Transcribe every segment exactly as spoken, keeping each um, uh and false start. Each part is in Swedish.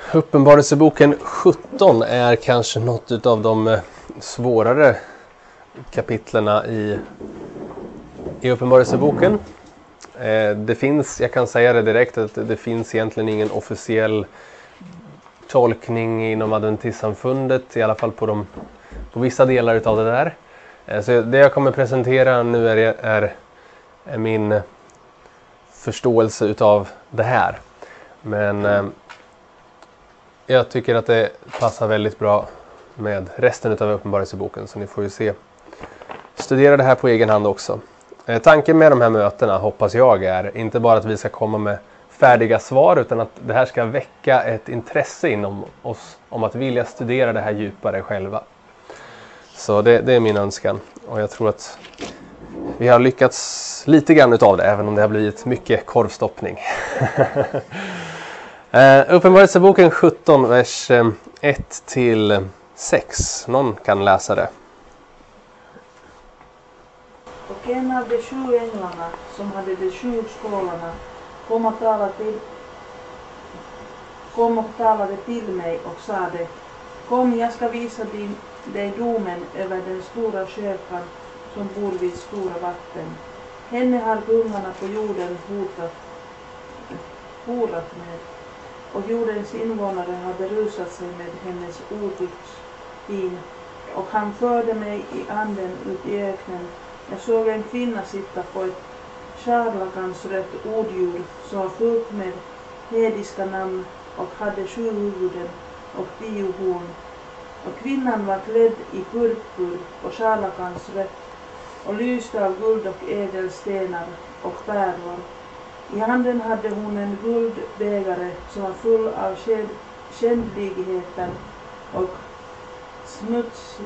Uppenbarelseboken sjutton är kanske något av de svårare kapitlerna i, i Uppenbarelseboken. Eh, det finns, jag kan säga det direkt, att det finns egentligen ingen officiell tolkning inom adventistsamfundet, i alla fall på, de, på vissa delar utav det där. Eh, så det jag kommer presentera nu är, är, är min förståelse utav det här. Men eh, jag tycker att det passar väldigt bra med resten utav Uppenbarelseboken, så ni får ju se. Studera det här på egen hand också. Eh, tanken med de här mötena, hoppas jag, är inte bara att vi ska komma med färdiga svar, utan att det här ska väcka ett intresse inom oss om att vilja studera det här djupare själva. Så det, det är min önskan, och jag tror att vi har lyckats lite grann utav det, även om det har blivit mycket korvstoppning. uh, Uppenbarelseboken sjutton, vers ett till sex. Någon kan läsa det. Och en av de sju änglarna som hade de sju skålarna kom och talade till, kom och talade till mig och sade: Kom, jag ska visa din, dig domen över den stora skökan som bor vid stora vatten. Henne har kungarna på jorden hotat, horat med, och jordens invånare har berusat sig med hennes otuktsvin. Och han förde mig i anden ut i öknen. Jag såg en kvinna sitta på ett scharlakansrött odjur som var fullt med hediska namn och hade sju huvuden och tio horn. Och kvinnan var klädd i purpur och scharlakansrött och lyste av guld och ädelstenar och pärlor. I handen hade hon en guldbägare som var full av skändligheter och smuts,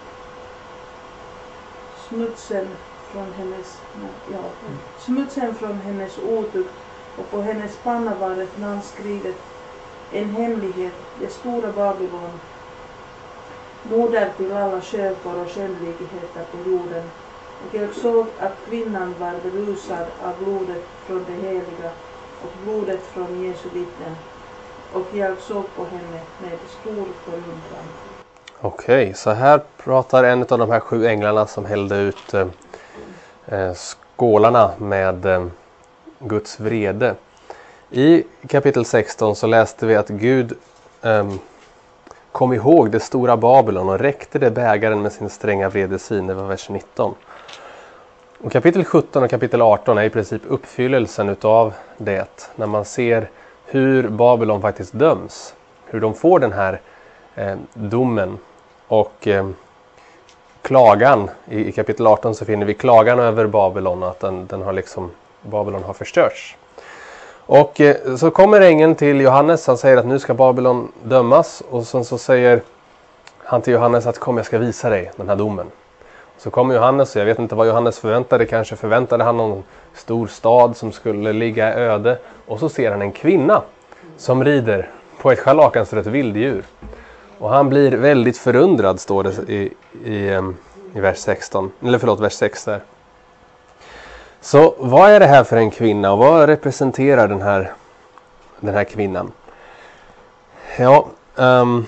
smutsen från hennes, ja, smutsen från hennes otukt, och på hennes panna var ett namn skrivet, en hemlighet, det stora Babylon, moder till alla skökor och skändligheter på jorden. Och jag såg att kvinnan var berusad av blodet från det heliga och blodet från Jesu vittnen. Och jag såg på henne med stor förundran. Okej, så här pratar en av de här sju änglarna som hällde ut eh, skålarna med eh, Guds vrede. I kapitel sexton så läste vi att Gud eh, kom ihåg det stora Babylon och räckte det bägaren med sin stränga vredesyn. Det var vers nitton. Och kapitel sjutton och kapitel arton är i princip uppfyllelsen utav det. När man ser hur Babylon faktiskt döms. Hur de får den här eh, domen. Och eh, klagan, i, i kapitel arton så finner vi klagan över Babylon. Att den, den har liksom, Babylon har förstörts. Och eh, så kommer ängeln till Johannes. Han säger att nu ska Babylon dömas. Och sen så säger han till Johannes att kom, jag ska visa dig den här domen. Så kommer Johannes, och jag vet inte vad Johannes förväntade. Kanske förväntade han någon stor stad som skulle ligga öde. Och så ser han en kvinna som rider på ett scharlakansrött vilddjur. Och han blir väldigt förundrad, står det i, i, i vers sexton. Eller förlåt, vers sex där. Så vad är det här för en kvinna, och vad representerar den här, den här kvinnan? Ja, um,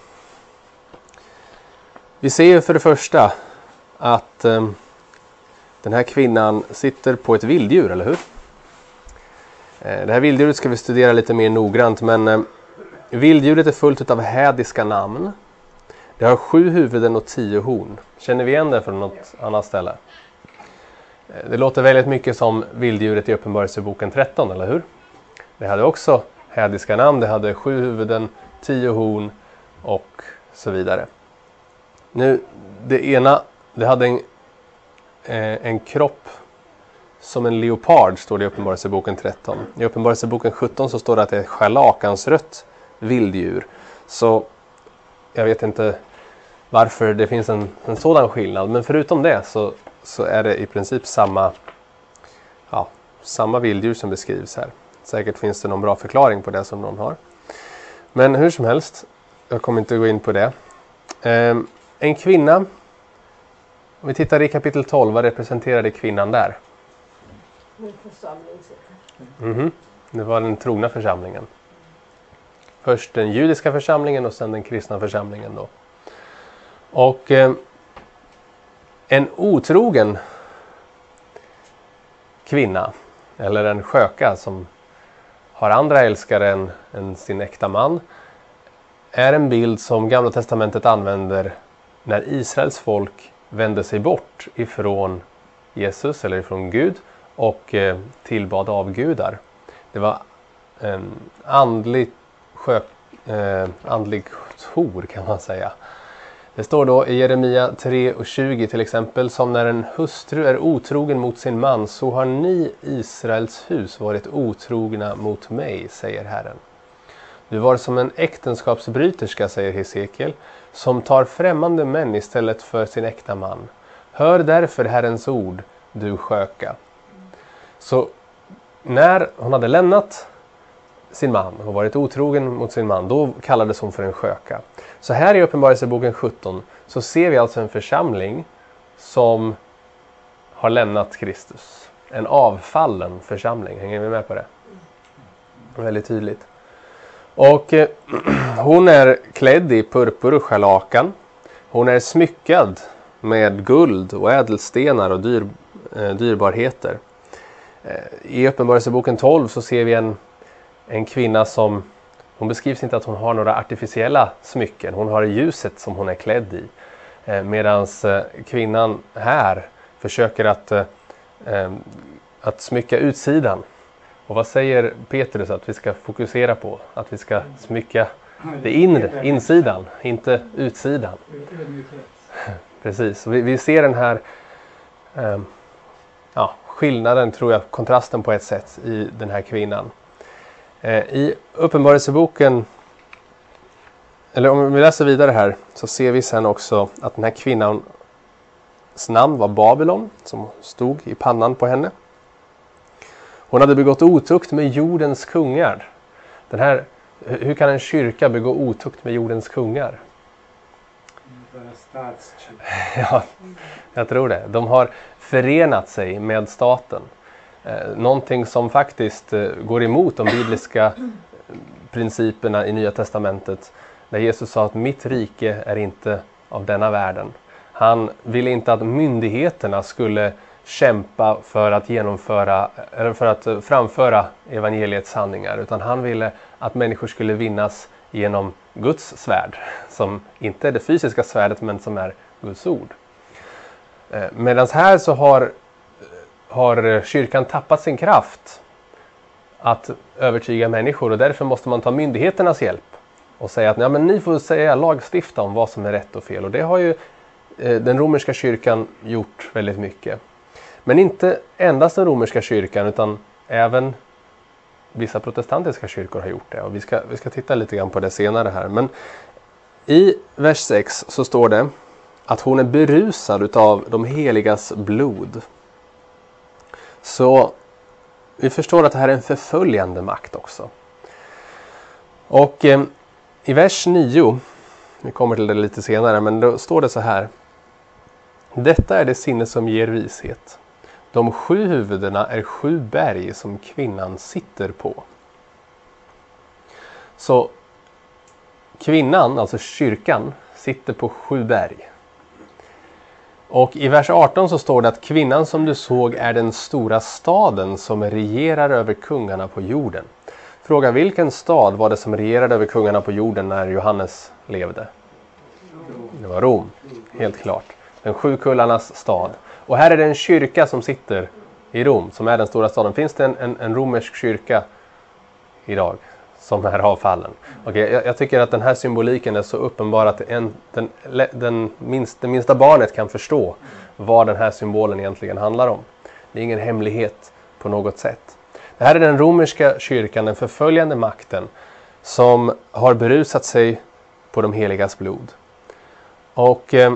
vi ser ju för det första att um, den här kvinnan sitter på ett vilddjur, eller hur? Uh, det här vilddjuret ska vi studera lite mer noggrant, men uh, vilddjuret är fullt av hädiska namn. Det har sju huvuden och tio horn. Känner vi igen det från något annat ställe? Det låter väldigt mycket som vilddjuret i Uppenbarelseboken tretton, eller hur? Det hade också hädiska namn. Det hade sju huvuden, tio horn och så vidare. Nu, det ena, det hade en, eh, en kropp som en leopard, står det i Uppenbarelseboken tretton. I Uppenbarelseboken sjutton så står det att det är ett scharlakansrött vilddjur. Så jag vet inte varför det finns en, en sådan skillnad. Men förutom det så, så är det i princip samma, ja, samma vilddjur som beskrivs här. Säkert finns det någon bra förklaring på det som någon har. Men hur som helst, jag kommer inte gå in på det. Ehm, en kvinna, om vi tittar i kapitel tolv, vad representerade kvinnan där? En församling. Mm-hmm. Det var den trogna församlingen. Först den judiska församlingen och sen den kristna församlingen då. Och eh, en otrogen kvinna, eller en sköka som har andra älskare än, än sin äkta man, är en bild som Gamla testamentet använder när Israels folk vände sig bort ifrån Jesus eller ifrån Gud och eh, tillbad avgudar. Det var en andlig, skö, eh, andlig hor kan man säga. Det står då i Jeremia tre och tjugo till exempel: som när en hustru är otrogen mot sin man, så har ni Israels hus varit otrogna mot mig, säger Herren. Du var som en äktenskapsbryterska, säger Hesekiel, som tar främmande män istället för sin äkta man. Hör därför Herrens ord, du sköka. Så när hon hade lämnat sin man och varit otrogen mot sin man, då kallades hon för en sköka. Så här i Uppenbarelseboken sjutton så ser vi alltså en församling som har lämnat Kristus. En avfallen församling, hänger vi med på det? Väldigt tydligt. Och eh, hon är klädd i purpur och scharlakan. Hon är smyckad med guld och ädelstenar och dyr, eh, dyrbarheter. Eh, I Uppenbarelseboken tolv så ser vi en, en kvinna som, hon beskrivs inte att hon har några artificiella smycken. Hon har ljuset som hon är klädd i. Eh, Medan eh, kvinnan här försöker att, eh, att smycka utsidan. Och vad säger Petrus att vi ska fokusera på? Att vi ska smycka det inre, insidan, inte utsidan. Precis, vi, vi ser den här eh, ja, skillnaden, tror jag, kontrasten på ett sätt i den här kvinnan. Eh, I Uppenbarelseboken, eller om vi läser vidare här, så ser vi sen också att den här kvinnans namn var Babylon, som stod i pannan på henne. Hon hade begått otukt med jordens kungar. Den här, hur kan en kyrka begå otukt med jordens kungar? Ja, jag tror det. De har förenat sig med staten. Eh, någonting som faktiskt eh, går emot de bibliska principerna i Nya testamentet. Där Jesus sa att mitt rike är inte av denna världen. Han ville inte att myndigheterna skulle kämpa för att genomföra eller för att framföra evangeliets sanningar, utan han ville att människor skulle vinnas genom Guds svärd, som inte är det fysiska svärdet men som är Guds ord. Medan här så har, har kyrkan tappat sin kraft att övertyga människor, och därför måste man ta myndigheternas hjälp och säga att ja, men ni får säga lagstifta om vad som är rätt och fel, och det har ju den romerska kyrkan gjort väldigt mycket. Men inte endast den romerska kyrkan, utan även vissa protestantiska kyrkor har gjort det. Och vi ska, vi ska titta lite grann på det senare här. Men i vers sex så står det att hon är berusad utav de heligas blod. Så vi förstår att det här är en förföljande makt också. Och eh, i vers nio, vi kommer till det lite senare, men då står det så här: detta är det sinne som ger vishet. De sju huvudena är sju berg som kvinnan sitter på. Så kvinnan, alltså kyrkan, sitter på sju berg. Och i vers arton så står det att kvinnan som du såg är den stora staden som regerar över kungarna på jorden. Fråga, vilken stad var det som regerade över kungarna på jorden när Johannes levde? Det var Rom, helt klart. Den sju kullarnas stad. Och här är det en kyrka som sitter i Rom, som är den stora staden. Finns det en, en, en romersk kyrka idag som är avfallen? Okay, jag, jag tycker att den här symboliken är så uppenbar att en, den, den minst, det minsta barnet kan förstå vad den här symbolen egentligen handlar om. Det är ingen hemlighet på något sätt. Det här är den romerska kyrkan, den förföljande makten, som har berusat sig på de heligas blod. Och eh,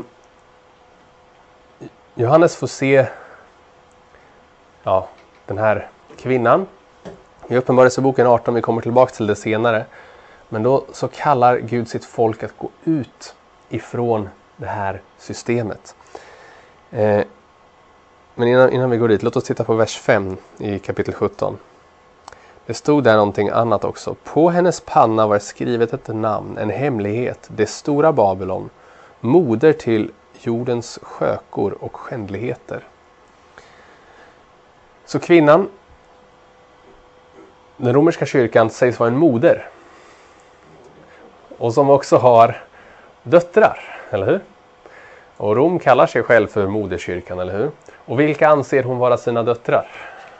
Johannes får se ja, den här kvinnan. I Uppenbarelseboken arton, vi kommer tillbaka till det senare. Men då så kallar Gud sitt folk att gå ut ifrån det här systemet. Eh, men innan, innan vi går dit, låt oss titta på vers fem i kapitel sjutton. Det stod där någonting annat också. På hennes panna var skrivet ett namn, en hemlighet, det stora Babylon, moder till jordens skökor och skändligheter. Så kvinnan, den romerska kyrkan, sägs vara en moder. Och som också har döttrar, eller hur? Och Rom kallar sig själv för moderkyrkan, eller hur? Och vilka anser hon vara sina döttrar?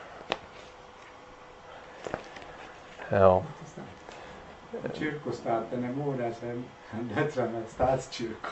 Ja. Kyrkostaten är moder, sen döttrarna är statskyrkor.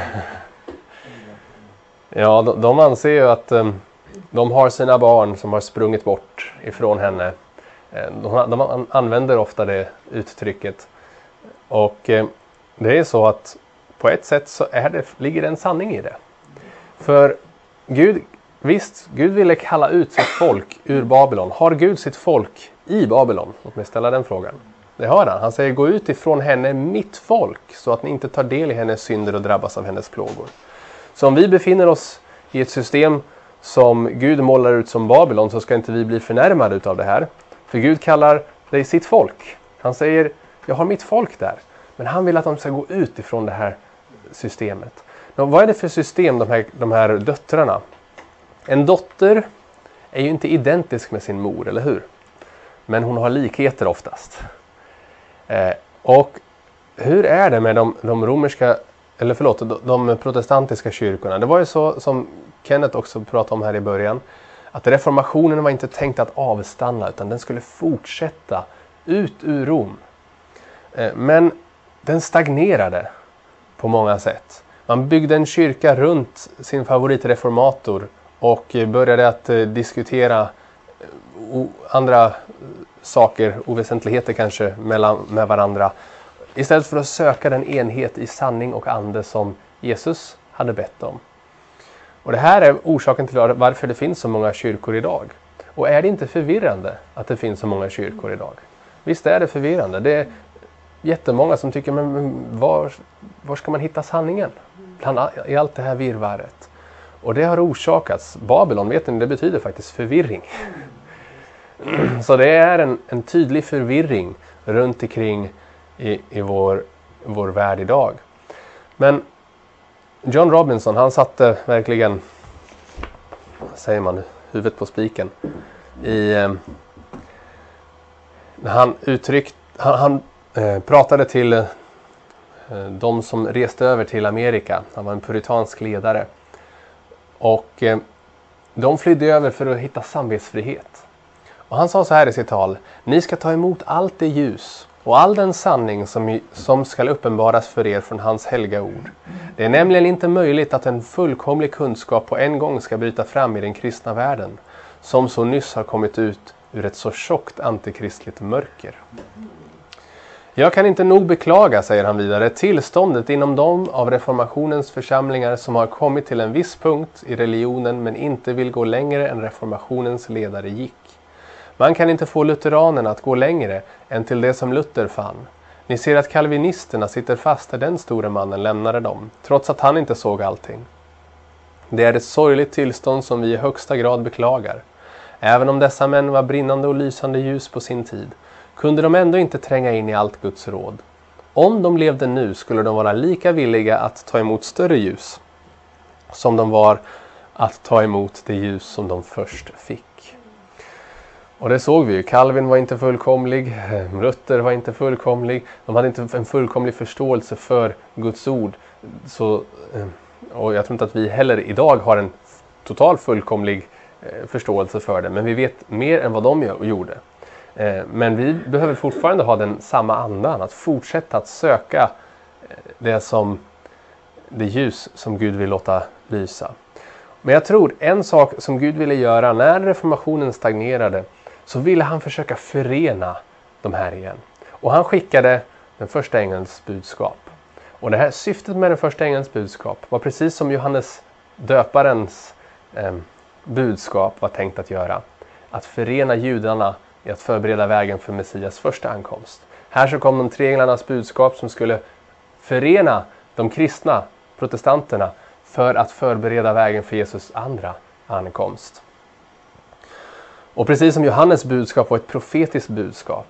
Ja, de, de anser ju att um, de har sina barn som har sprungit bort ifrån henne. De, de använder ofta det uttrycket. Och eh, det är så att på ett sätt så är det, ligger det en sanning i det. För Gud, visst, Gud ville kalla ut sitt folk ur Babylon. Har Gud sitt folk i Babylon? Låt mig ställa den frågan. Det har han. Han säger, gå ut ifrån henne, mitt folk, så att ni inte tar del i hennes synder och drabbas av hennes plågor. Så om vi befinner oss i ett system som Gud målar ut som Babylon, så ska inte vi bli förnärmade utav det här. För Gud kallar dig sitt folk. Han säger, jag har mitt folk där. Men han vill att de ska gå ut ifrån det här systemet. Nå, vad är det för system, de här, de här döttrarna? En dotter är ju inte identisk med sin mor, eller hur? Men hon har likheter oftast. Eh, och hur är det med de, de romerska, eller förlåt, de, de protestantiska kyrkorna? Det var ju så som Kenneth också pratade om här i början. Att reformationen var inte tänkt att avstanna, utan den skulle fortsätta ut ur Rom. Eh, men den stagnerade på många sätt. Man byggde en kyrka runt sin favoritreformator och började att eh, diskutera o, andra saker, oväsentligheter kanske, mellan, med varandra. Istället för att söka den enhet i sanning och ande som Jesus hade bett om. Och det här är orsaken till varför det finns så många kyrkor idag. Och är det inte förvirrande att det finns så många kyrkor idag? Visst är det förvirrande. Det är jättemånga som tycker, men var, var ska man hitta sanningen? Bland, i allt det här virrvarret. Och det har orsakats. Babylon, vet ni, det betyder faktiskt förvirring. Så det är en, en tydlig förvirring runt omkring i, i vår, vår värld idag. Men John Robinson, han satte verkligen, vad säger man nu, huvudet på spiken. I, eh, när han uttryckt, han, han eh, pratade till eh, de som reste över till Amerika. Han var en puritansk ledare. Och eh, de flydde över för att hitta samvetsfrihet. Och han sa så här i sitt tal: ni ska ta emot allt det ljus och all den sanning som, som ska uppenbaras för er från hans helga ord. Det är nämligen inte möjligt att en fullkomlig kunskap på en gång ska bryta fram i den kristna världen, som så nyss har kommit ut ur ett så tjockt antikristligt mörker. Jag kan inte nog beklaga, säger han vidare, tillståndet inom de av reformationens församlingar som har kommit till en viss punkt i religionen men inte vill gå längre än reformationens ledare gick. Man kan inte få lutheranerna att gå längre än till det som Luther fann. Ni ser att kalvinisterna sitter fast där den store mannen lämnade dem, trots att han inte såg allting. Det är ett sorgligt tillstånd som vi i högsta grad beklagar. Även om dessa män var brinnande och lysande ljus på sin tid, kunde de ändå inte tränga in i allt Guds råd. Om de levde nu skulle de vara lika villiga att ta emot större ljus som de var att ta emot det ljus som de först fick. Och det såg vi ju. Calvin var inte fullkomlig, Luther var inte fullkomlig. De hade inte en fullkomlig förståelse för Guds ord. Så, och jag tror inte att vi heller idag har en total fullkomlig förståelse för det. Men vi vet mer än vad de gjorde. Men vi behöver fortfarande ha den samma andan. Att fortsätta att söka det, som, det ljus som Gud vill låta lysa. Men jag tror en sak som Gud ville göra när reformationen stagnerade, så ville han försöka förena de här igen. Och han skickade den första ängelns budskap. Och det här syftet med den första ängelns budskap var precis som Johannes döparens eh, budskap var tänkt att göra. Att förena judarna i att förbereda vägen för Messias första ankomst. Här så kom de tre änglarnas budskap som skulle förena de kristna protestanterna för att förbereda vägen för Jesus andra ankomst. Och precis som Johannes budskap var ett profetiskt budskap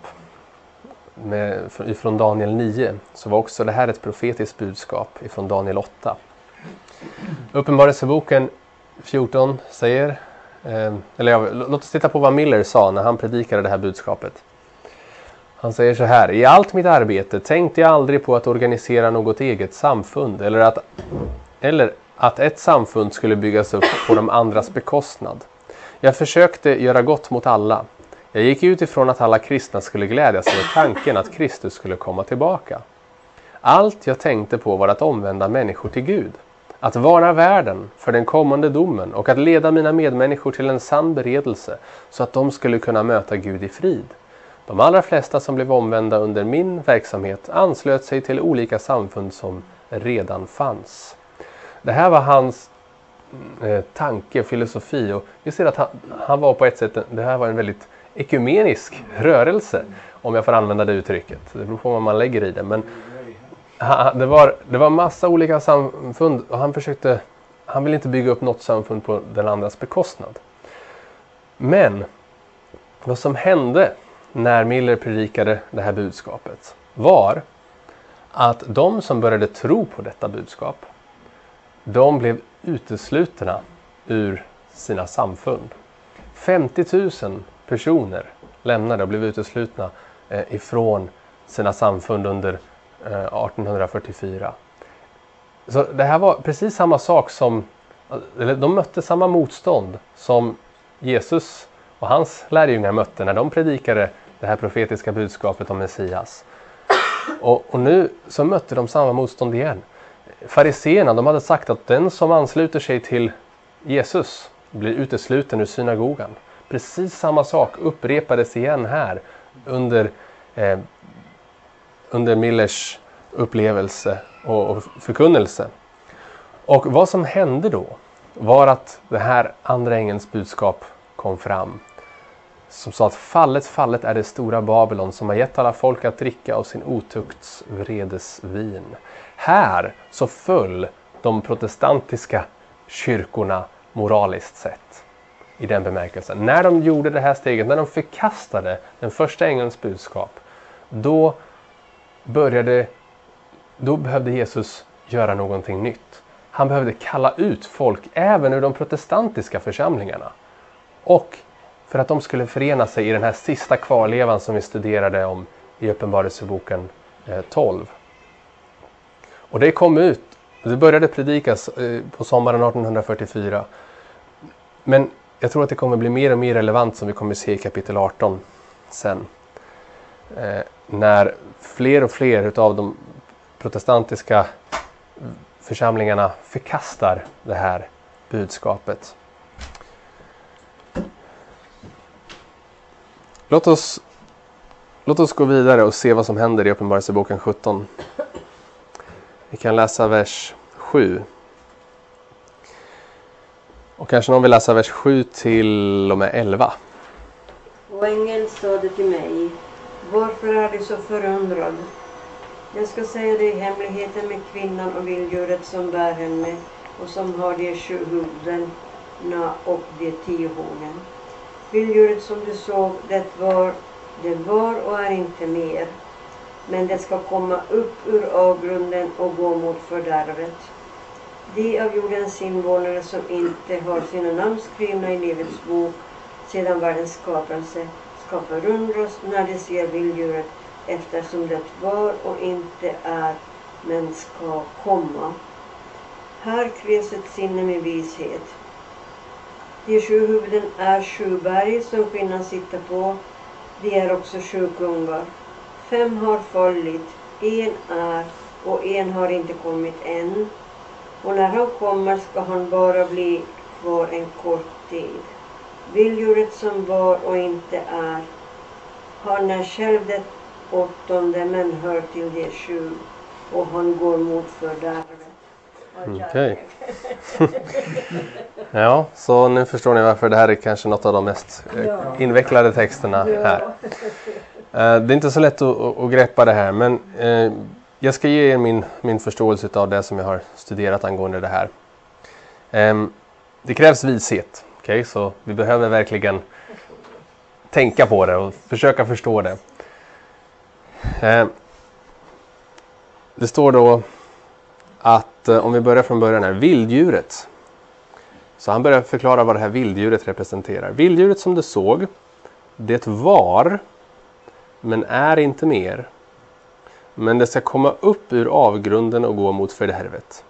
med, ifrån Daniel nio, så var också det här ett profetiskt budskap ifrån Daniel åtta. Uppenbarelseboken fjorton säger, eh, eller ja, låt oss titta på vad Miller sa när han predikade det här budskapet. Han säger så här: i allt mitt arbete tänkte jag aldrig på att organisera något eget samfund eller att, eller att ett samfund skulle byggas upp på de andras bekostnad. Jag försökte göra gott mot alla. Jag gick utifrån att alla kristna skulle glädjas över tanken att Kristus skulle komma tillbaka. Allt jag tänkte på var att omvända människor till Gud, att varna världen för den kommande domen och att leda mina medmänniskor till en sann beredelse så att de skulle kunna möta Gud i frid. De allra flesta som blev omvända under min verksamhet anslöt sig till olika samfund som redan fanns. Det här var hans eh, tanke och filosofi, och vi ser att han, han var på ett sätt, det här var en väldigt ekumenisk rörelse, om jag får använda det uttrycket. Det beror på vad man lägger i det, men han, det var det var massa olika samfund, och han försökte han ville inte bygga upp något samfund på den andras bekostnad. Men vad som hände när Miller predikade det här budskapet var att de som började tro på detta budskap, de blev uteslutna ur sina samfund. femtio tusen personer lämnade och blev uteslutna eh, ifrån sina samfund under eh, arton fyrtiofyra. Så det här var precis samma sak som, eller de mötte samma motstånd som Jesus och hans lärjungar mötte när de predikade det här profetiska budskapet om Messias. Och, och nu så mötte de samma motstånd igen. Fariseerna, de hade sagt att den som ansluter sig till Jesus blir utesluten ur synagogan. Precis samma sak upprepades igen här under, eh, under Millers upplevelse och, och förkunnelse. Och vad som hände då var att det här andra ängelns budskap kom fram. Som sa att fallet, fallet är det stora Babylon som har gett alla folk att dricka av sin otukts vredesvin. Här så föll de protestantiska kyrkorna moraliskt sett. I den bemärkelsen. När de gjorde det här steget, när de förkastade den första ängelns budskap, då började, då behövde Jesus göra någonting nytt. Han behövde kalla ut folk även ur de protestantiska församlingarna. Och för att de skulle förena sig i den här sista kvarlevan som vi studerade om i Uppenbarelseboken tolv. Och det kom ut, det började predikas på sommaren arton fyrtiofyra. Men jag tror att det kommer bli mer och mer relevant, som vi kommer se i kapitel arton sen. Eh, när fler och fler av de protestantiska församlingarna förkastar det här budskapet. Låt oss, låt oss gå vidare och se vad som händer i Uppenbarelseboken sjutton. Vi kan läsa vers sju. Och kanske någon vill läsa vers sju till och med elva. Och ängeln sade till mig: varför är du så förundrad? Jag ska säga dig hemligheten med kvinnan och vilddjuret som bär henne och som har de sju huvudena och de tio hornen. Vilddjuret som du såg, det var, det var och är inte mer. Men det ska komma upp ur avgrunden och gå mot fördärvet. De av jordens invånare som inte har sina namn skrivna i livets bok sedan världens skapelse ska förundras när de ser vilddjuret, eftersom det var och inte är, men ska komma. Här krävs ett sinne med vishet. De sju huvuden är sju berg som kvinnan sitter på. De är också sju kungar. Fem har fallit, en är och en har inte kommit än. Och när han kommer ska han bara bli kvar en kort tid. Vilddjuret som var och inte är, han är själv det åttonde men hör till de sju, och han går mot fördärvet. Okej. Ja, så nu förstår ni varför det här är kanske något av de mest eh, invecklade texterna här. Eh, det är inte så lätt att, att, att greppa det här, men eh, jag ska ge er min, min förståelse av det som jag har studerat angående det här. Eh, det krävs vishet, okay? Så vi behöver verkligen tänka på det och försöka förstå det. Eh, det står då att eh, om vi börjar från början här, vilddjuret. Så han börjar förklara vad det här vilddjuret representerar. Vilddjuret som du såg, det var, men är inte mer. Men det ska komma upp ur avgrunden och gå mot fördärvet.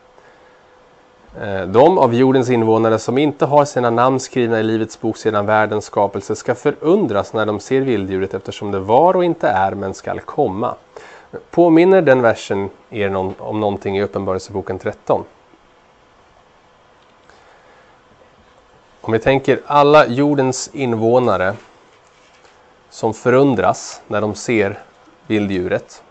De av jordens invånare som inte har sina namn skrivna i livets bok sedan världens skapelse ska förundras när de ser vilddjuret, eftersom det var och inte är men skall komma. Påminner den versen er om någonting i Uppenbarelseboken tretton? Om vi tänker alla jordens invånare som förundras när de ser vilddjuret.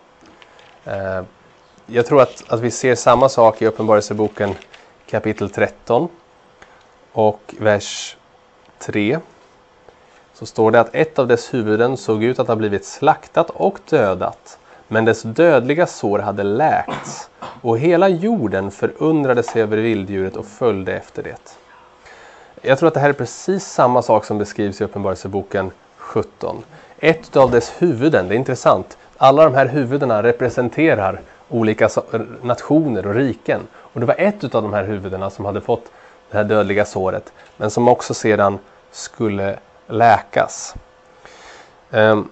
Jag tror att, att vi ser samma sak i Uppenbarelseboken kapitel tretton och vers tre. Så står det att ett av dess huvuden såg ut att ha blivit slaktat och dödat, men dess dödliga sår hade läkts, och hela jorden förundrade sig över vilddjuret och följde efter det. Jag tror att det här är precis samma sak som beskrivs i Uppenbarelseboken sjutton. Ett av dess huvuden, det är intressant. Alla de här huvudena representerar olika nationer och riken. Och det var ett av de här huvudena som hade fått det här dödliga såret, men som också sedan skulle läkas. Um,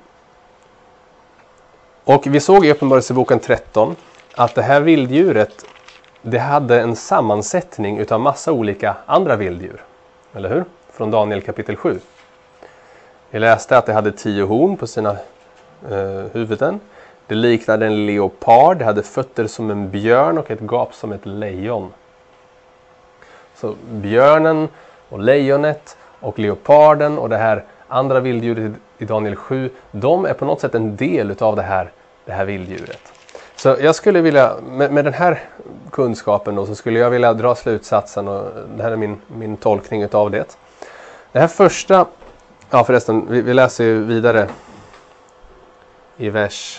och vi såg i Uppenbarelseboken tretton att det här vilddjuret, det hade en sammansättning utav massa olika andra vilddjur. Eller hur? Från Daniel kapitel sju. Vi läste att det hade tio horn på sina eh, huvuden. Det liknade en leopard, det hade fötter som en björn och ett gap som ett lejon. Så björnen och lejonet och leoparden och det här andra vilddjuret i Daniel sju, de är på något sätt en del av det här, det här vilddjuret. Så jag skulle vilja, med, med den här kunskapen då, så skulle jag vilja dra slutsatsen, och det här är min, min tolkning utav det. Det här första, ja förresten, vi, vi läser ju vidare i vers,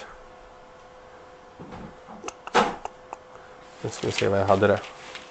nu ska vi se vad jag hade det.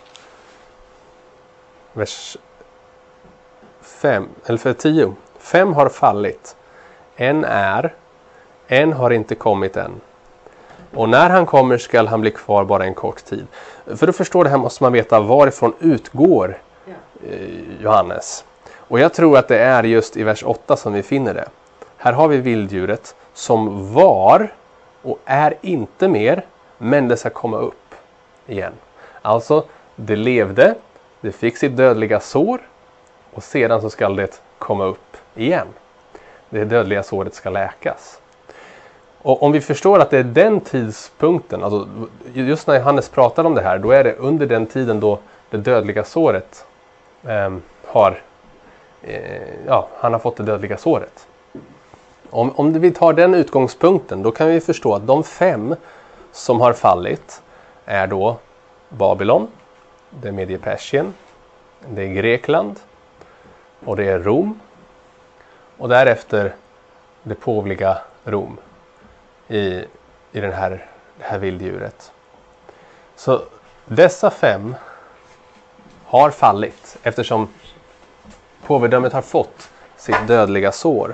Vers fem, eller för tio. Fem har fallit. En är, en har inte kommit än. Och när han kommer skall han bli kvar bara en kort tid. För att förstå det här måste man veta varifrån utgår eh, Johannes. Och jag tror att det är just i vers åtta som vi finner det. Här har vi vilddjuret som var och är inte mer, men det ska komma upp igen. Alltså, det levde, det fick sitt dödliga sår, och sedan så ska det komma upp igen. Det dödliga såret ska läkas. Och om vi förstår att det är den tidpunkten, alltså just när Johannes pratar om det här, då är det under den tiden då det dödliga såret eh, har, eh, ja, han har fått det dödliga såret. Om, om vi tar den utgångspunkten, då kan vi förstå att de fem som har fallit är då Babylon, det är Mediepersien, det är Grekland och det är Rom, och därefter det påvliga Rom i, i den här, det här vilddjuret. Så dessa fem har fallit eftersom påvedömet har fått sitt dödliga sår.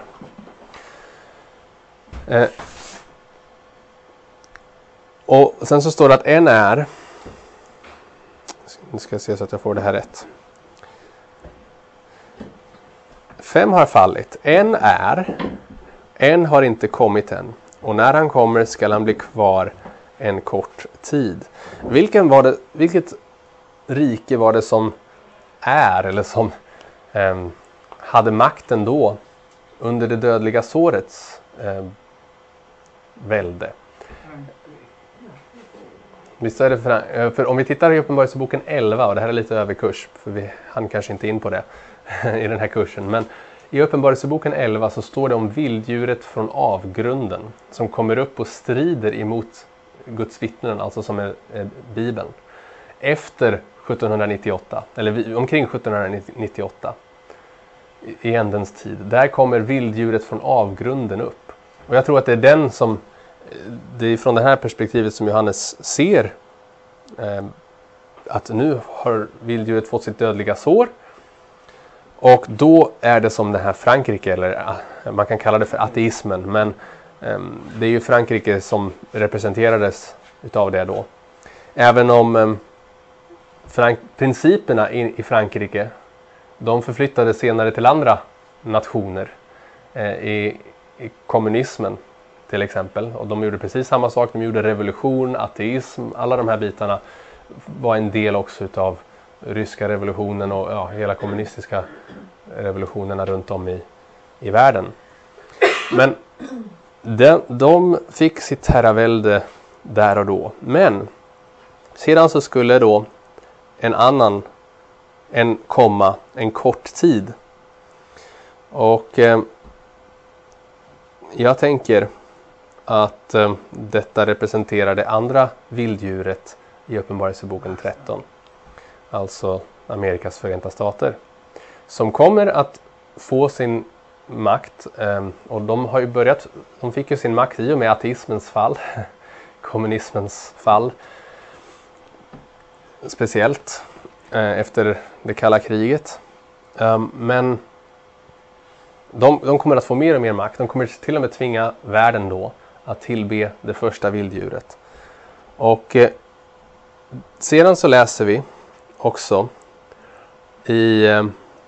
Eh, och sen så står det att en är, nu ska jag se så att jag får det här rätt. Fem har fallit, en är, en har inte kommit än. Och när han kommer ska han bli kvar en kort tid. Vilken var det, vilket rike var det som är, eller som eh, hade makten då under det dödliga sårets eh, välde? Visst är det för, för om vi tittar i Uppenbarelseboken elva, och det här är lite överkurs, för vi hann kanske inte in på det i den här kursen, men i Uppenbarelseboken elva så står det om vilddjuret från avgrunden som kommer upp och strider emot Guds vittnen, alltså som är, är Bibeln, efter sjuttonhundranittioåtta, eller omkring sjuttonhundranittioåtta i, i ändens tid. Där kommer vilddjuret från avgrunden upp. Och jag tror att det är den som, det är från det här perspektivet som Johannes ser eh, att nu har vilddjuret fått sitt dödliga sår. Och då är det som det här Frankrike, eller man kan kalla det för ateismen, men um, det är ju Frankrike som representerades utav det då. Även om um, Frank- principerna i, i Frankrike, de förflyttades senare till andra nationer. Eh, i, i kommunismen till exempel. Och de gjorde precis samma sak. De gjorde revolution, ateism, alla de här bitarna var en del också utav ryska revolutionen och ja, hela kommunistiska revolutionerna runt om i, i världen. Men de, de fick sitt herravälde där och då. Men sedan så skulle då en annan en komma en kort tid. Och eh, jag tänker att eh, detta representerar det andra vilddjuret i Uppenbarelseboken tretton. Alltså Amerikas förenta stater. Som kommer att få sin makt. Eh, och de har ju börjat, de fick ju sin makt i och med ateismens fall. Kommunismens fall. Speciellt eh, efter det kalla kriget. Eh, men de, de kommer att få mer och mer makt. De kommer till och med tvinga världen då att tillbe det första vilddjuret. Och eh, sedan så läser vi också i, eh,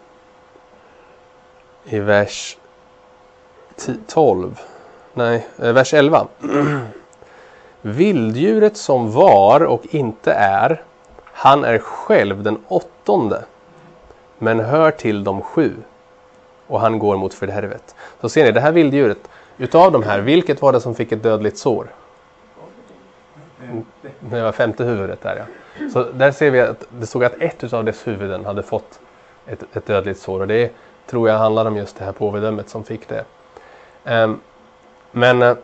i vers tolv, nej, eh, vers elva. Vilddjuret som var och inte är, han är själv den åttonde, men hör till de sju, och han går mot fördärvet. Så ser ni, det här vilddjuret, utav de här, vilket var det som fick ett dödligt sår? Det var femte huvudet där, ja. Så där ser vi att det stod att ett utav dess huvuden hade fått ett, ett dödligt sår. Och det tror jag handlar om just det här påvedömet som fick det. Um, men, uh,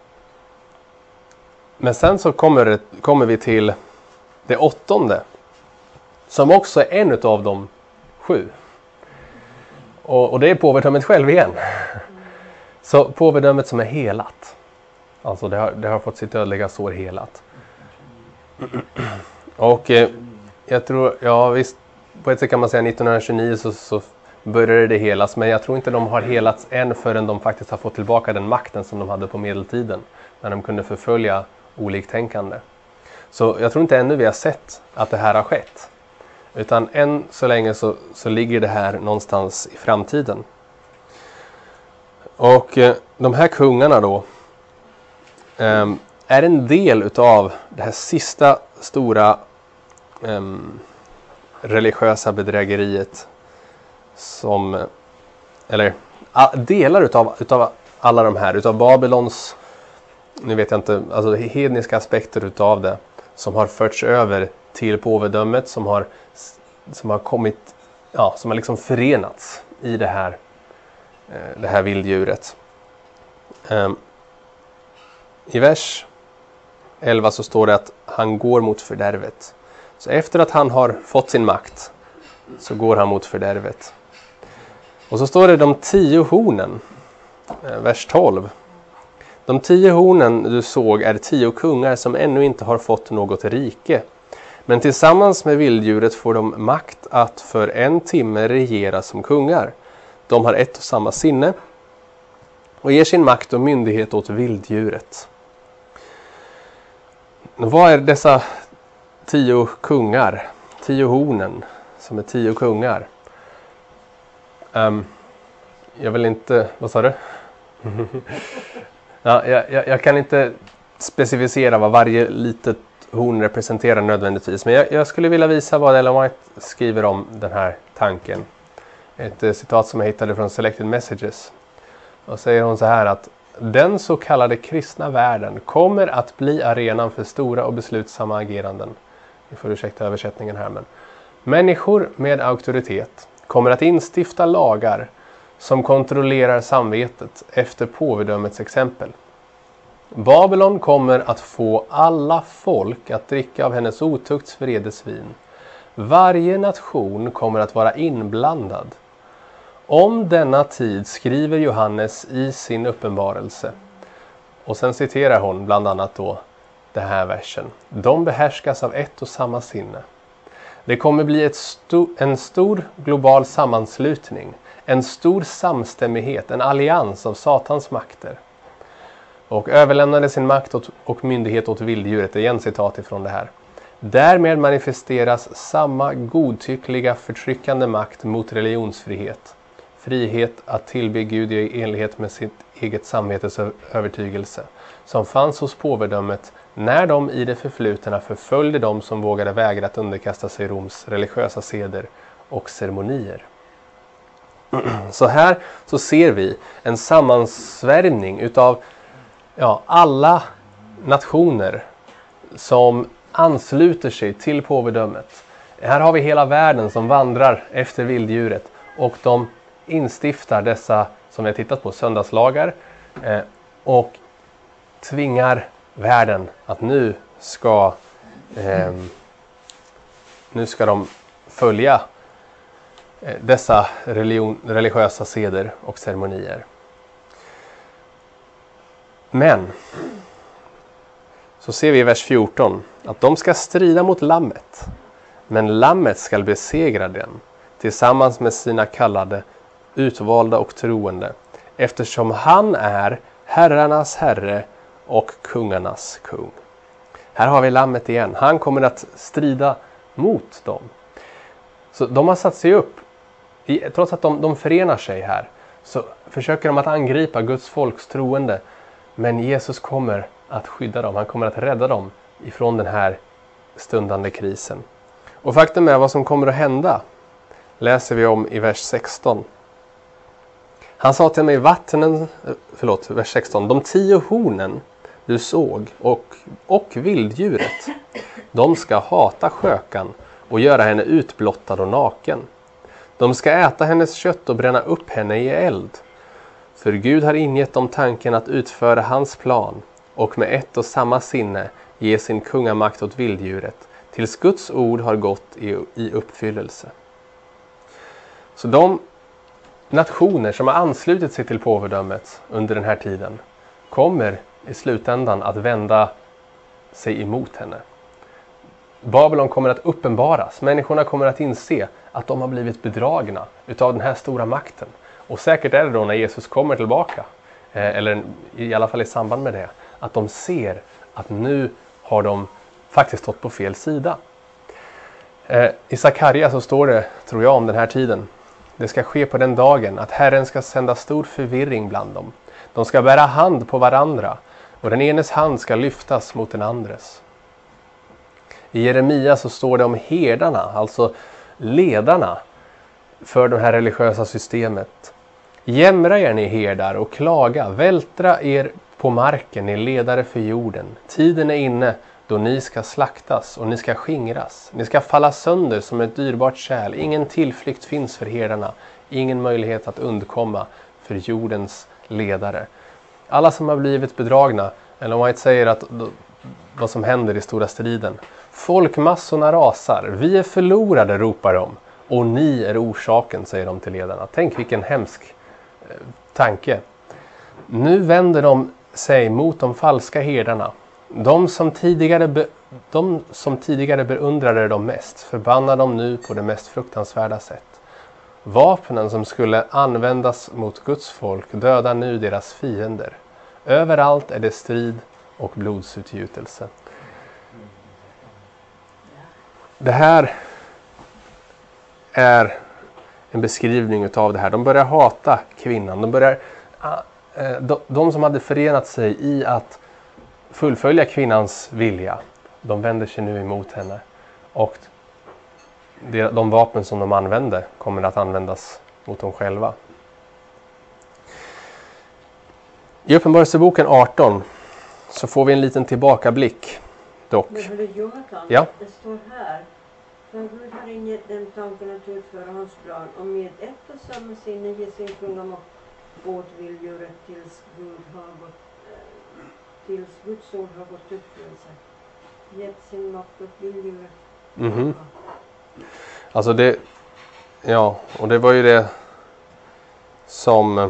men sen så kommer, det, kommer vi till det åttonde. Som också är en utav de sju. Och, och det är påvedömet själv igen. Så påvedömet som är helat. Alltså det har, det har fått sitt dödliga sår helat. Och eh, jag tror, ja visst, på ett sätt kan man säga nittonhundratjugonio så, så började det helas. Men jag tror inte de har helats än förrän de faktiskt har fått tillbaka den makten som de hade på medeltiden. När de kunde förfölja oliktänkande. Så jag tror inte ännu vi har sett att det här har skett. Utan än så länge så, så ligger det här någonstans i framtiden. Och eh, de här kungarna då eh, är en del utav det här sista stora eh, religiösa bedrägeriet som, eller a, delar utav, utav alla de här, utav Babylons, nu vet jag inte, alltså hedniska aspekter utav det som har förts över till påvedömet, som har, som har kommit, ja, som har liksom förenats i det här det här vilddjuret. Um, I vers elva så står det att han går mot fördärvet. Så efter att han har fått sin makt så går han mot fördärvet. Och så står det de tio hornen. Vers tolv. De tio hornen du såg är tio kungar som ännu inte har fått något rike. Men tillsammans med vilddjuret får de makt att för en timme regera som kungar. De har ett och samma sinne och ger sin makt och myndighet åt vilddjuret. Vad är dessa tio kungar? Tio hornen som är tio kungar. Um, jag vill inte... Vad sa du? ja, jag, jag kan inte specificera vad varje litet horn representerar nödvändigtvis. Men jag, jag skulle vilja visa vad Ellen White skriver om den här tanken. Ett citat som jag hittade från Selected Messages. Och säger hon så här att den så kallade kristna världen kommer att bli arenan för stora och beslutsamma ageranden. Vi får ursäkta översättningen här, men människor med auktoritet kommer att instifta lagar som kontrollerar samvetet efter påvedömets exempel. Babylon kommer att få alla folk att dricka av hennes otukts vredesvin. Varje nation kommer att vara inblandad. Om denna tid skriver Johannes i sin uppenbarelse. Och sen citerar hon bland annat då den här versen. De behärskas av ett och samma sinne. Det kommer bli ett sto- en stor global sammanslutning. En stor samstämmighet, en allians av Satans makter. Och överlämnade sin makt åt, och myndighet åt vilddjuret. Igen citat ifrån det här. Därmed manifesteras samma godtyckliga förtryckande makt mot religionsfrihet. Frihet att tillbe Gud i enlighet med sitt eget samvetes övertygelse. Som fanns hos påvedömet när de i det förflutna förföljde de som vågade vägra att underkasta sig Roms religiösa seder och ceremonier. Så här så ser vi en sammansvärjning utav ja, alla nationer som ansluter sig till påvedömet. Här har vi hela världen som vandrar efter vilddjuret och de instiftar dessa, som vi har tittat på, söndagslagar eh, och tvingar världen att nu ska eh, nu ska de följa eh, dessa religion, religiösa seder och ceremonier. Men så ser vi i vers fjorton att de ska strida mot lammet, men lammet ska besegra dem tillsammans med sina kallade, utvalda och troende, eftersom han är herrarnas herre och kungarnas kung. Här har vi lammet igen. Han kommer att strida mot dem. Så de har satt sig upp, i, trots att de, de förenar sig här, så försöker de att angripa Guds folks troende. Men Jesus kommer att skydda dem. Han kommer att rädda dem ifrån den här stundande krisen. Och faktum är vad som kommer att hända läser vi om i vers sexton. Han sa till mig vattnen, förlåt, vers sexton. De tio hornen du såg och, och vilddjuret, de ska hata skökan och göra henne utblottad och naken. De ska äta hennes kött och bränna upp henne i eld. För Gud har ingett dem tanken att utföra hans plan och med ett och samma sinne ge sin kungamakt åt vilddjuret tills Guds ord har gått i, i uppfyllelse. Så de nationer som har anslutit sig till påvedömet under den här tiden kommer i slutändan att vända sig emot henne. Babylon kommer att uppenbaras. Människorna kommer att inse att de har blivit bedragna utav den här stora makten. Och säkert är det då när Jesus kommer tillbaka, eh, eller i alla fall i samband med det, att de ser att nu har de faktiskt stått på fel sida. Eh, I Sakaria så står det, tror jag, om den här tiden. Det ska ske på den dagen att Herren ska sända stor förvirring bland dem. De ska bära hand på varandra och den enes hand ska lyftas mot den andres. I Jeremia så står det om herdarna, alltså ledarna för det här religiösa systemet. Jämra er ni herdar och klaga, vältra er på marken, ni ledare för jorden. Tiden är inne då ni ska slaktas och ni ska skingras. Ni ska falla sönder som ett dyrbart kärl. Ingen tillflykt finns för herdarna. Ingen möjlighet att undkomma för jordens ledare. Alla som har blivit bedragna, eller om man säger att vad som händer i stora striden. Folkmassorna rasar. Vi är förlorade, ropar de. Och ni är orsaken, säger de till ledarna. Tänk vilken hemsk eh, tanke. Nu vänder de sig mot de falska herdarna. De som tidigare, be, de som tidigare beundrade dem mest förbannar dem nu på det mest fruktansvärda sätt. Vapnen som skulle användas mot Guds folk dödar nu deras fiender. Överallt är det strid och blodsutgjutelse. Det här är en beskrivning utav det här. De börjar hata kvinnan. De, börjar, de, de som hade förenat sig i att fullfölja kvinnans vilja, de vänder sig nu emot henne. Och de, de vapen som de använde kommer att användas mot dem själva. I Uppenbarelseboken arton så får vi en liten tillbakablick dock. Men hörru Jonathan, ja. Det står här. För Gud har ingett den tanken att utföra hans plan och med ett och samma sinne ge sin kungamakt åt vilddjuret tills Gud har gått eh, tills Guds ord har gått uppfyllelse. Gett sin makt åt vilddjuret. Mhm. Alltså det, ja, och det var ju det som,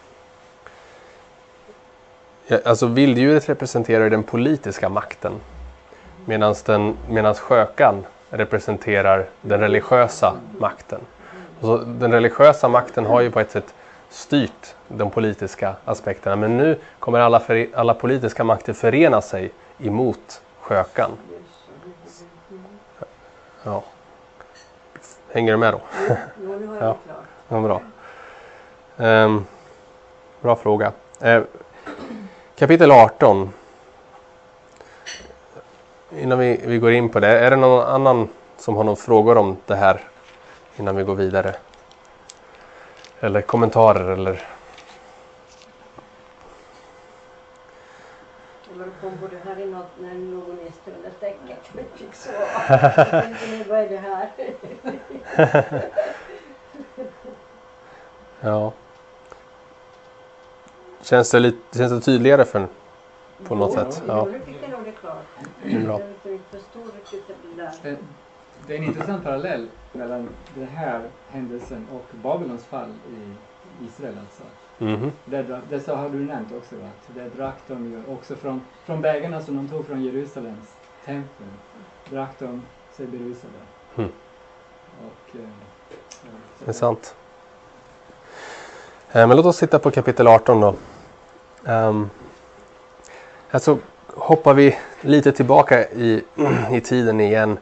ja, alltså vilddjuret representerar den politiska makten, medan den, medan skökan representerar den religiösa makten. Så den religiösa makten har ju på ett sätt styrt de politiska aspekterna. Men nu kommer alla, för, alla politiska makter förena sig emot skökan. Ja. Hänger du med då? Jo, nu har jag Ja. klart. Ja, bra. Ehm, bra fråga. Ehm, kapitel arton. Innan vi, vi går in på det. Är det någon annan som har några frågor om det här innan vi går vidare? Eller kommentarer eller... Man kom på det här i något när någon är under täcket. Men fick så. Jag tänkte, nu, vad är det här? Ja. Känns det, lite, känns det tydligare för, på något sätt? Ja. Nu fick jag nog det klart. Det är bra. Jag inte förstod riktigt det där. Det- Det är en intressant parallell mellan den här händelsen och Babylons fall i Israel alltså. Mhm. Det, dra- det så har du nämnt också, att det drack de ju också från, från bägarna som de tog från Jerusalems tempel. Drack de sig berusade. Mm. Och, eh, ja, så- Det är sant. Eh, Men låt oss titta på kapitel arton då. Um, här så hoppar vi lite tillbaka i, i tiden igen.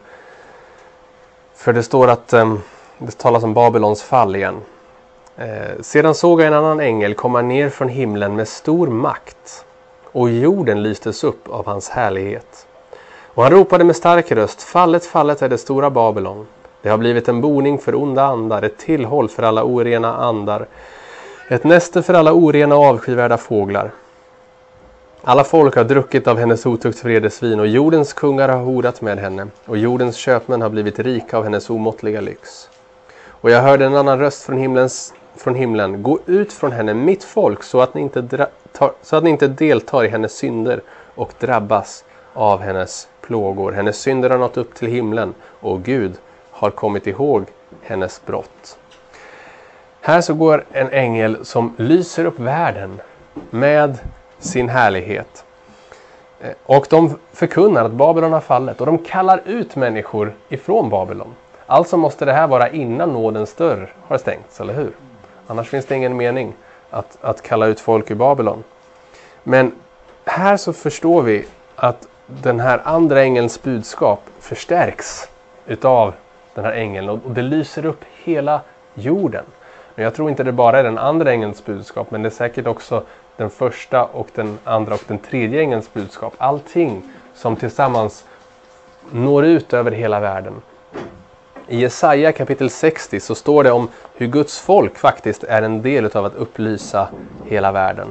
För det står att um, det talas om Babylons fall igen. Eh, sedan såg jag en annan ängel komma ner från himlen med stor makt. Och jorden lystes upp av hans härlighet. Och han ropade med stark röst: fallet, fallet är det stora Babylon. Det har blivit en boning för onda andar, ett tillhåll för alla orena andar, ett näste för alla orena och avskyvärda fåglar. Alla folk har druckit av hennes otukt vredesvin, och jordens kungar har horat med henne, och jordens köpmän har blivit rika av hennes omåttliga lyx. Och jag hörde en annan röst från, himlens, från himlen: gå ut från henne, mitt folk, så att, ni inte dra, tar, så att ni inte deltar i hennes synder och drabbas av hennes plågor. Hennes synder har nått upp till himlen, och Gud har kommit ihåg hennes brott. Här så går en ängel som lyser upp världen med sin härlighet. Och de förkunnar att Babylon har fallit, och de kallar ut människor ifrån Babylon. Alltså måste det här vara innan nådens dörr har stängts, eller hur? Annars finns det ingen mening att, att kalla ut folk i Babylon. Men här så förstår vi att den här andra ängelns budskap förstärks utav den här ängeln, och det lyser upp hela jorden. Men jag tror inte det bara är den andra ängelns budskap, men det är säkert också den första och den andra och den tredje ängelns budskap. Allting som tillsammans når ut över hela världen. I Jesaja kapitel sextio så står det om hur Guds folk faktiskt är en del av att upplysa hela världen.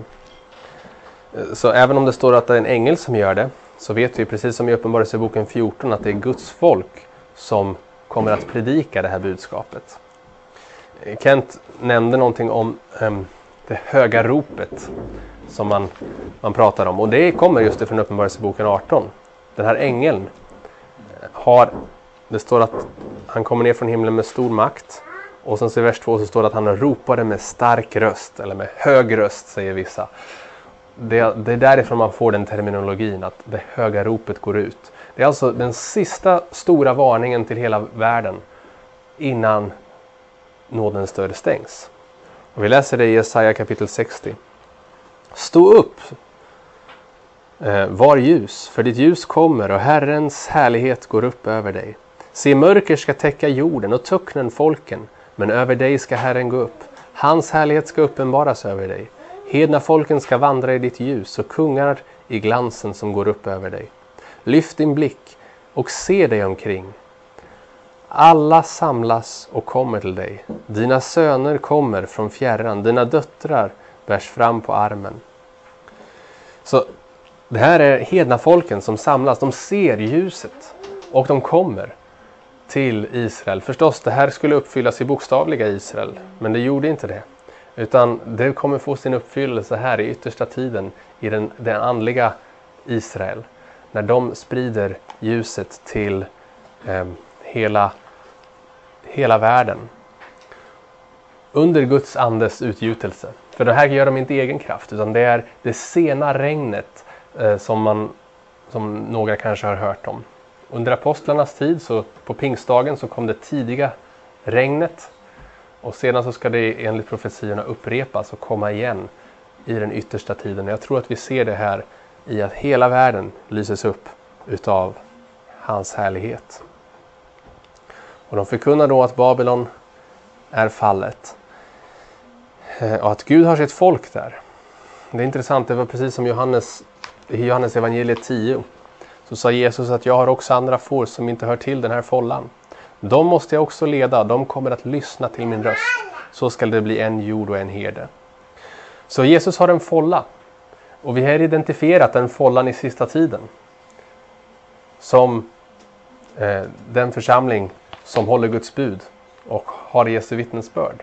Så även om det står att det är en ängel som gör det, så vet vi precis som i Uppenbarelseboken fjorton att det är Guds folk som kommer att predika det här budskapet. Kent nämnde någonting om um, det höga ropet som man, man pratar om. Och det kommer just ifrån Uppenbarelseboken arton. Den här ängeln har, det står att han kommer ner från himlen med stor makt. Och sen i vers två så står det att han ropade med stark röst, eller med hög röst, säger vissa. Det, det är därifrån man får den terminologin, att det höga ropet går ut. Det är alltså den sista stora varningen till hela världen innan nådens dörr stängs. Och vi läser det i Jesaja kapitel sextio. Stå upp, eh, var ljus, för ditt ljus kommer och Herrens härlighet går upp över dig. Se, mörker ska täcka jorden och töcknen folken, men över dig ska Herren gå upp. Hans härlighet ska uppenbaras över dig. Hedna folken ska vandra i ditt ljus och kungar i glansen som går upp över dig. Lyft din blick och se dig omkring. Alla samlas och kommer till dig. Dina söner kommer från fjärran. Dina döttrar bärs fram på armen. Så det här är hedna folken som samlas. De ser ljuset och de kommer till Israel. Förstås, det här skulle uppfyllas i bokstavliga Israel. Men det gjorde inte det. Utan det kommer få sin uppfyllelse här i yttersta tiden i den, den andliga Israel. När de sprider ljuset till eh, hela, hela världen. Under Guds andes utgjutelse. För det här gör de inte i egen kraft, utan det är det sena regnet eh, som, man, som några kanske har hört om. under apostlarnas tid, så på pingstdagen, så kom det tidiga regnet. Och sedan så ska det enligt profetiorna upprepas och komma igen i den yttersta tiden. Jag tror att vi ser det här i att hela världen lyses upp utav hans härlighet. Och de förkunnar då att Babylon är fallet. Och att Gud har sitt folk där. Det är intressant, det var precis som Johannes, i Johannes evangeliet tio. Så sa Jesus att jag har också andra får som inte hör till den här follan. De måste jag också leda, de kommer att lyssna till min röst. Så ska det bli en jord och en herde. Så Jesus har en folla. Och vi har identifierat den follan i sista tiden. Som eh, den församling som håller Guds bud och har Jesu vittnesbörd.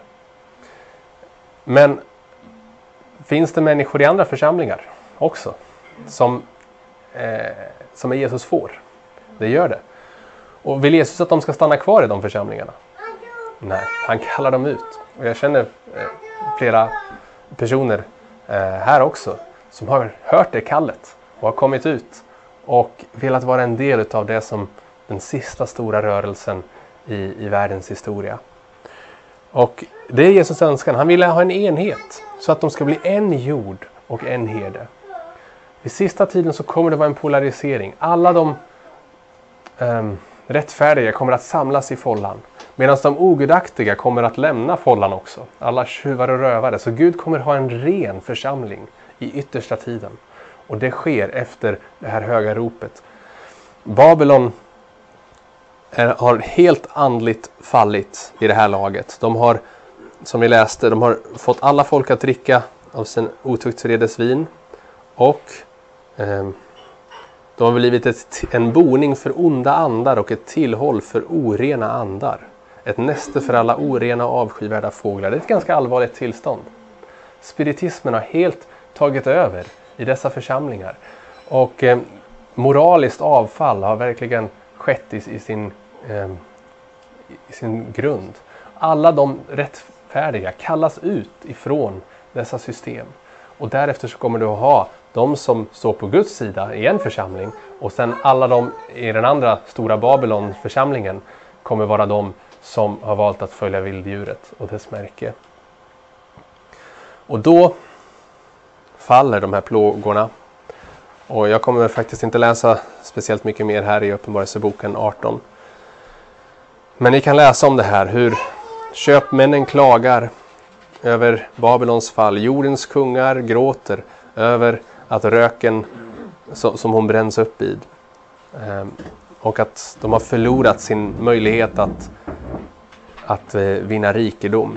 Men finns det människor i andra församlingar också som, eh, som är Jesus får? Det gör det. Och vill Jesus att de ska stanna kvar i de församlingarna? Nej, han kallar dem ut. Och jag känner eh, flera personer eh, här också som har hört det kallet och har kommit ut och velat vara en del av det som den sista stora rörelsen i, i världens historia. Och det är Jesus önskan. Han ville ha en enhet så att de ska bli en jord och en herde. I sista tiden så kommer det vara en polarisering. Alla de um, rättfärdiga kommer att samlas i follan. Medan de ogudaktiga kommer att lämna follan också. Alla tjuvar och rövare. Så Gud kommer ha en ren församling i yttersta tiden. Och det sker efter det här höga ropet. Babylon är, har helt andligt fallit i det här laget. De har, som vi läste, de har fått alla folk att dricka av sin otuktsredes vin. Och eh, de har blivit ett, en boning för onda andar och ett tillhåll för orena andar. Ett näste för alla orena och avskyvärda fåglar. Det är ett ganska allvarligt tillstånd. Spiritismen har helt tagit över i dessa församlingar. Och eh, moraliskt avfall har verkligen skett i, i, sin, eh, i sin grund. Alla de rättfärdiga kallas ut ifrån dessa system. Och därefter så kommer du att ha de som står på Guds sida i en församling. Och sen alla de i den andra stora Babylon-församlingen kommer vara de som har valt att följa vilddjuret och dess märke. Och då faller de här plågorna. Och jag kommer faktiskt inte läsa speciellt mycket mer här i Uppenbarelseboken arton. Men ni kan läsa om det här, hur köpmännen klagar över Babylons fall. Jordens kungar gråter över att röken som hon bränns upp i. Och att de har förlorat sin möjlighet att, att vinna rikedom.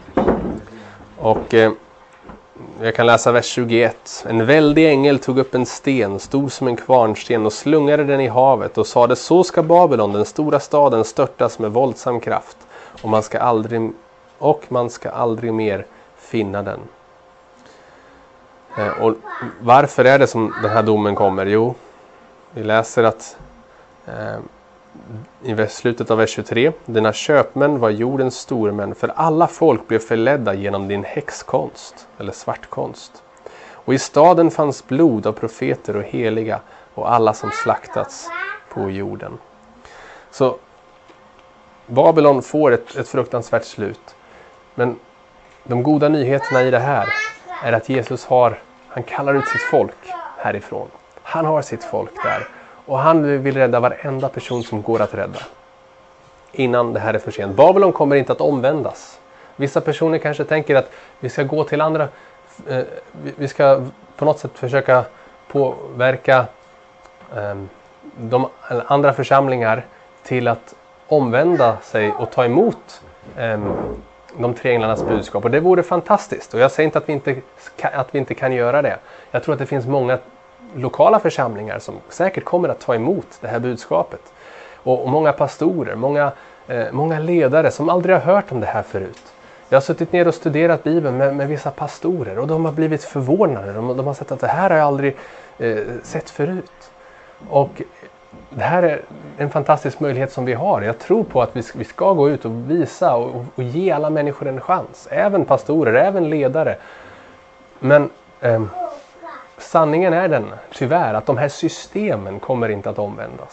Och jag kan läsa vers tjugoett. En väldig ängel tog upp en sten, stor som en kvarnsten, och slungade den i havet och sade: så ska Babylon, den stora staden, störtas med våldsam kraft, och man ska aldrig, och man ska aldrig mer finna den. Eh, och varför är det som den här domen kommer? Jo, vi läser att eh, i slutet av vers tjugotre: dina köpmän var jordens stormän, för alla folk blev förledda genom din häxkonst eller svartkonst. Och i staden fanns blod av profeter och heliga och alla som slaktats på jorden. Så Babylon får ett, ett fruktansvärt slut. Men de goda nyheterna i det här är att Jesus har, han kallar ut sitt folk härifrån. Han har sitt folk där. Och han vill rädda varenda person som går att rädda. Innan det här är för sent. Babylon kommer inte att omvändas. Vissa personer kanske tänker att vi ska gå till andra. Eh, vi ska på något sätt försöka påverka eh, de andra församlingar till att omvända sig och ta emot eh, de tre änglarnas budskap. Och det vore fantastiskt. Och jag säger inte att vi inte, att vi inte kan göra det. Jag tror att det finns många lokala församlingar som säkert kommer att ta emot det här budskapet. Och, och många pastorer, många, eh, många ledare som aldrig har hört om det här förut. Jag har suttit ner och studerat Bibeln med, med vissa pastorer, och de har blivit förvånade. De, de har sett att det här har jag aldrig eh, sett förut. Och det här är en fantastisk möjlighet som vi har. Jag tror på att vi, vi ska gå ut och visa och, och ge alla människor en chans. Även pastorer, även ledare. Men eh, sanningen är den, tyvärr, att de här systemen kommer inte att omvändas.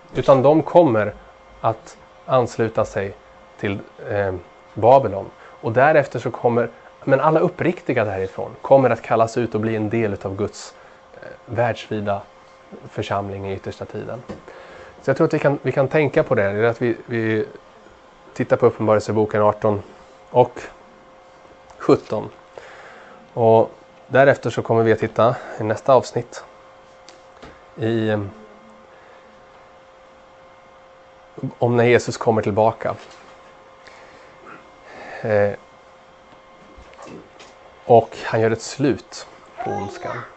Utan de kommer att ansluta sig till eh, Babylon. Och därefter så kommer, men alla uppriktiga därifrån kommer att kallas ut och bli en del av Guds eh, världsvida församling i yttersta tiden. Så jag tror att vi kan, vi kan tänka på det. Det är att vi, vi tittar på Uppenbarelseboken arton och sjutton. Och därefter så kommer vi att titta i nästa avsnitt i om när Jesus kommer tillbaka. Eh, och han gör ett slut på ondskan.